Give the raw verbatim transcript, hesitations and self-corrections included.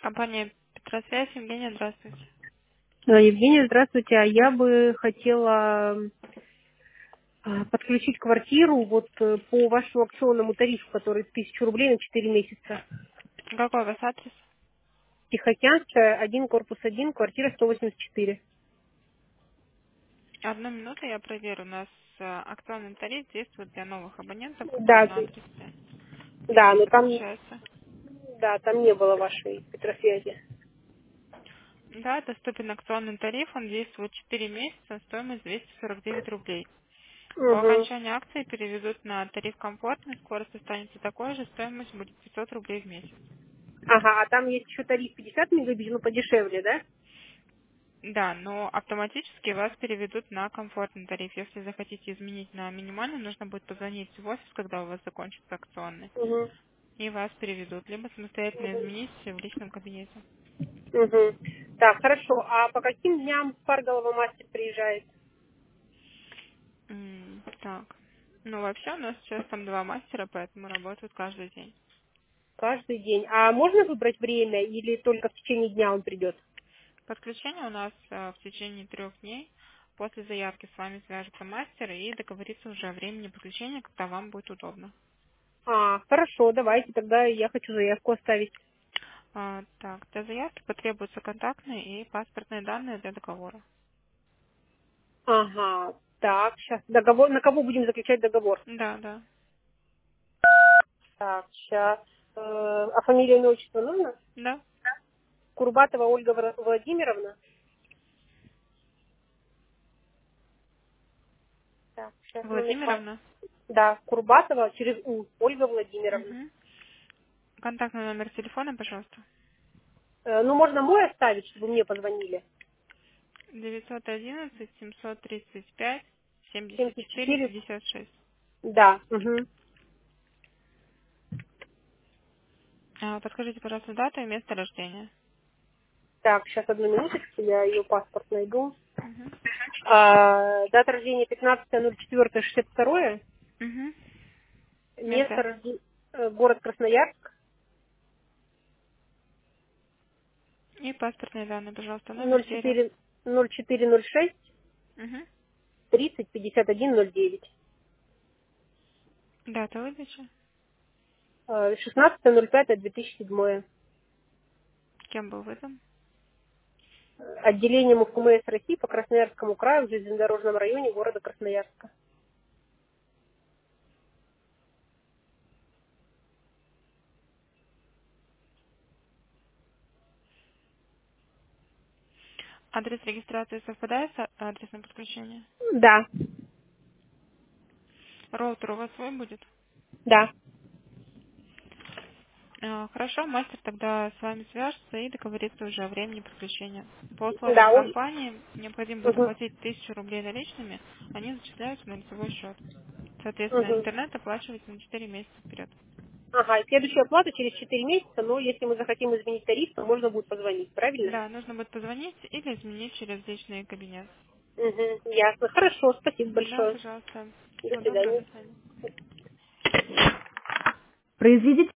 Компания Петросвязь, Евгения, здравствуйте. А, Евгения, здравствуйте. А я бы хотела а, подключить квартиру вот э, по вашему акционному тарифу, который тысячу рублей на четыре месяца. Какой у вас адрес? Тихоокеанская, один, корпус один, квартира сто восемьдесят четыре. Одну минуту, я проверю. У нас э, акционный тариф действует для новых абонентов по Да, полной т- адресе. да, Тариф но там, подключается. да, там не было вашей Петросвязи. Да, доступен акционный тариф, он действует четыре месяца, стоимость двести сорок девять рублей. По Угу. окончании акции переведут на тариф комфортный, скорость останется такой же, стоимость будет пятьсот рублей в месяц. Ага, а там есть еще тариф пятьдесят мегабит, ну подешевле, да? Да, но автоматически вас переведут на комфортный тариф. Если захотите изменить на минимальный, нужно будет позвонить в офис, когда у вас закончится акционный, Угу. и вас переведут, либо самостоятельно изменить в личном кабинете. Угу. Так, хорошо. А по каким дням Парголова мастер приезжает? М, Так. Ну, вообще у нас сейчас там два мастера, поэтому работают каждый день. Каждый день. А можно выбрать время или только в течение дня он придет? Подключение у нас э, в течение трех дней. После заявки с вами свяжется мастер и договорится уже о времени подключения, когда вам будет удобно. А, хорошо, давайте, тогда я хочу заявку оставить. А, Так, для заявки потребуются контактные и паспортные данные для договора. Ага, так, сейчас договор, на кого будем заключать договор? Да, да. Так, сейчас. А фамилия, имя, отчество нужно? Да. Курбатова Ольга Вра- Владимировна. Так, сейчас номер пас- Владимировна. Да, Курбатова через У, Ольга Владимировна. Угу. Контактный номер телефона, пожалуйста. Э, ну, можно мой оставить, чтобы мне позвонили. девятьсот одиннадцать семьсот тридцать пять семьдесят семьдесят четыре четыре. пятьдесят шесть. Да. Угу. А, Подскажите, пожалуйста, дату и место рождения. Так, сейчас одну минуточку, я ее паспорт найду. Угу. А, дата рождения пятнадцатое ноль четвёртое шестьдесят второе. Угу. Место Место. рождения город Красноярск. И паспортные данные, пожалуйста, номер ноль серию. четыре ноль четыре ноль шесть Угу. тридцать пятьдесят один ноль девять. Дата выдачи. шестнадцатое ноль пятое две тысячи седьмое. Кем был выдан? Отделение МФМС России по Красноярскому краю в железнодорожном районе города Красноярска. Адрес регистрации совпадает с а- адресом подключения? Да, Роутер у вас свой будет? да. А, Хорошо, мастер тогда с вами свяжется и договорится уже о времени подключения. По условиям Да, он... компании необходимо будет Мгм, оплатить тысячу рублей наличными, они зачисляются на лицевой счет. Соответственно, мгм. интернет оплачивается на четыре месяца вперед. Ага, и следующая оплата через четыре месяца, но если мы захотим изменить тариф, то можно будет позвонить, правильно? Да, нужно будет позвонить или изменить через личный кабинет. Угу, ясно. Хорошо, спасибо Да, большое. пожалуйста. До Всего доброго, свидания. до свидания. Произведите